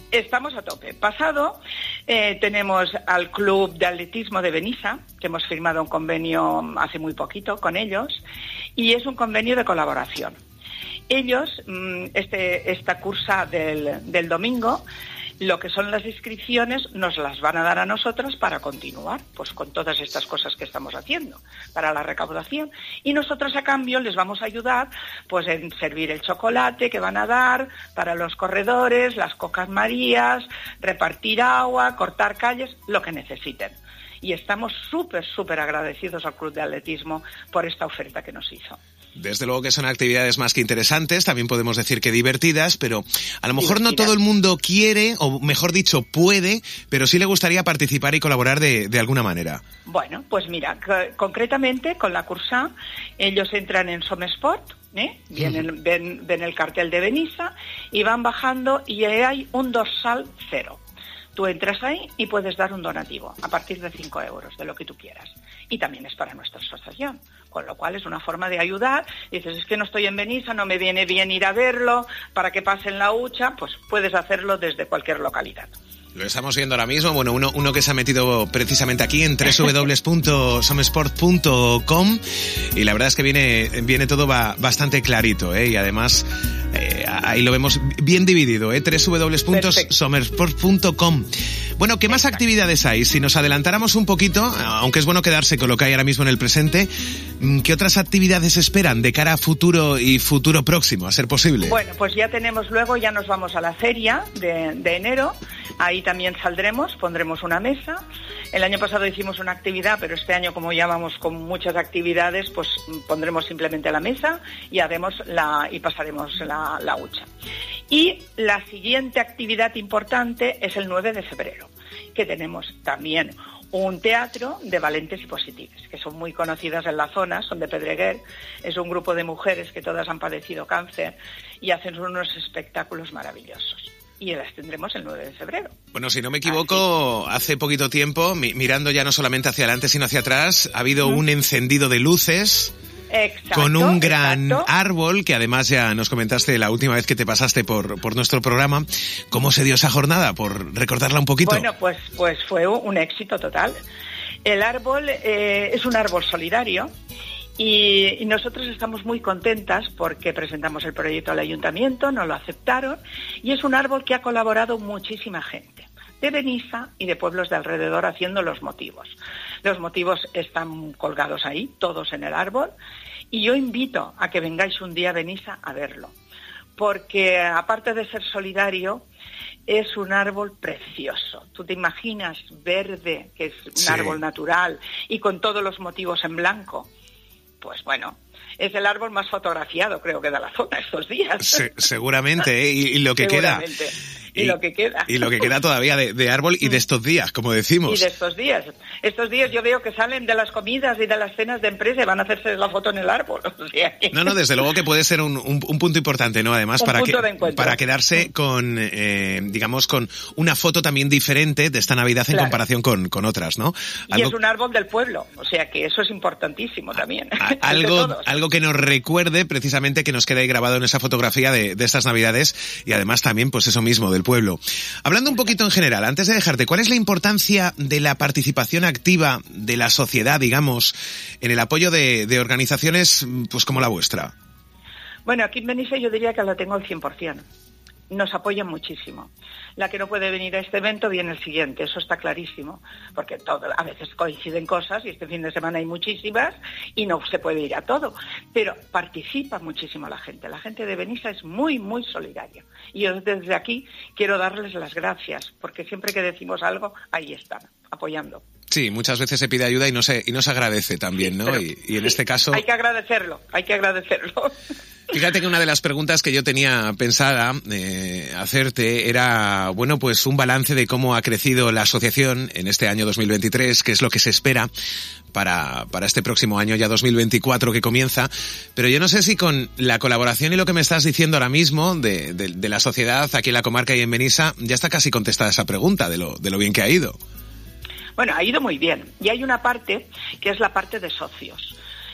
Estamos a tope. Pasado, tenemos al Club de Atletismo de Benissa, que hemos firmado un convenio hace muy poquito con ellos, y es un convenio de colaboración. Ellos, esta cursa del domingo, lo que son las inscripciones nos las van a dar a nosotros para continuar, pues con todas estas cosas que estamos haciendo, para la recaudación. Y nosotros a cambio les vamos a ayudar pues en servir el chocolate que van a dar para los corredores, las cocas marías, repartir agua, cortar calles, lo que necesiten. Y estamos súper agradecidos al Club de Atletismo por esta oferta que nos hizo. Desde luego que son actividades más que interesantes, también podemos decir que divertidas, pero a lo mejor no todo el mundo quiere, o mejor dicho, puede, pero sí le gustaría participar y colaborar de alguna manera. Bueno, pues mira, concretamente con la cursa, ellos entran en Somesport, ven el cartel de Benissa y van bajando y hay un dorsal 0. Tú entras ahí y puedes dar un donativo a partir de 5 euros, de lo que tú quieras. Y también es para nuestra asociación, con lo cual es una forma de ayudar. Dices, es que no estoy en Benissa, no me viene bien ir a verlo, para que pasen la hucha, pues puedes hacerlo desde cualquier localidad. Lo estamos viendo ahora mismo, bueno, uno que se ha metido precisamente aquí en www.somesport.com y la verdad es que viene todo bastante clarito, y además ahí lo vemos bien dividido, www.somesport.com. Bueno, ¿qué más actividades hay? Si nos adelantáramos un poquito, aunque es bueno quedarse con lo que hay ahora mismo en el presente, ¿qué otras actividades esperan de cara a futuro y futuro próximo, a ser posible? Bueno, pues ya nos vamos a la feria de enero, ahí también saldremos, pondremos una mesa. El año pasado hicimos una actividad, pero este año, como ya vamos con muchas actividades, pues pondremos simplemente la mesa y pasaremos la hucha. Y la siguiente actividad importante es el 9 de febrero, que tenemos también un teatro de valentes y positives, que son muy conocidas en la zona, son de Pedreguer, es un grupo de mujeres que todas han padecido cáncer y hacen unos espectáculos maravillosos. Y las tendremos el 9 de febrero. Bueno, si no me equivoco, hace poquito tiempo, mirando ya no solamente hacia adelante sino hacia atrás, ha habido un encendido de luces. Exacto, con un gran árbol, que además ya nos comentaste la última vez que te pasaste por nuestro programa. ¿Cómo se dio esa jornada? Por recordarla un poquito. Bueno, pues fue un éxito total. El árbol es un árbol solidario y nosotros estamos muy contentas porque presentamos el proyecto al ayuntamiento, nos lo aceptaron y es un árbol que ha colaborado muchísima gente de Benissa y de pueblos de alrededor haciendo los motivos. Los motivos están colgados ahí, todos en el árbol, y yo invito a que vengáis un día a Benissa a verlo, porque aparte de ser solidario, es un árbol precioso. Tú te imaginas verde, que es un árbol natural, y con todos los motivos en blanco. Pues bueno, es el árbol más fotografiado, creo que de la zona estos días. Seguramente, y lo que queda. Y lo que queda. Y lo que queda todavía de árbol y de estos días, como decimos. Y de estos días. Estos días yo veo que salen de las comidas y de las cenas de empresa y van a hacerse la foto en el árbol. O sea, No, desde luego que puede ser un punto importante, ¿no? Además, para quedarse con, digamos, con una foto también diferente de esta Navidad en comparación con otras, ¿no? Y es un árbol del pueblo, o sea que eso es importantísimo también. Algo que nos recuerde precisamente, que nos quede ahí grabado en esa fotografía de estas Navidades y además también, pues eso mismo, del pueblo. Hablando un poquito en general, antes de dejarte, ¿cuál es la importancia de la participación activa de la sociedad, digamos, en el apoyo de organizaciones pues como la vuestra? Bueno, aquí en Benissa yo diría que la tengo al 100%. Nos apoyan muchísimo. La que no puede venir a este evento viene el siguiente, eso está clarísimo, porque a veces coinciden cosas y este fin de semana hay muchísimas y no se puede ir a todo, pero participa muchísimo la gente de Benissa es muy, muy solidaria. Y yo desde aquí quiero darles las gracias, porque siempre que decimos algo, ahí están, apoyando. Sí, muchas veces se pide ayuda y no se agradece también, ¿no? Pero, y en este caso... Hay que agradecerlo. Fíjate que una de las preguntas que yo tenía pensada hacerte era, bueno, pues un balance de cómo ha crecido la asociación en este año 2023, qué es lo que se espera para este próximo año ya 2024 que comienza, pero yo no sé si con la colaboración y lo que me estás diciendo ahora mismo de la sociedad aquí en la comarca y en Benissa, ya está casi contestada esa pregunta de lo bien que ha ido. Bueno, ha ido muy bien. Y hay una parte que es la parte de socios.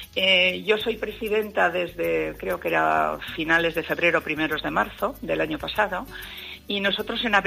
Yo soy presidenta desde, creo que era finales de febrero, primeros de marzo del año pasado, y nosotros en abril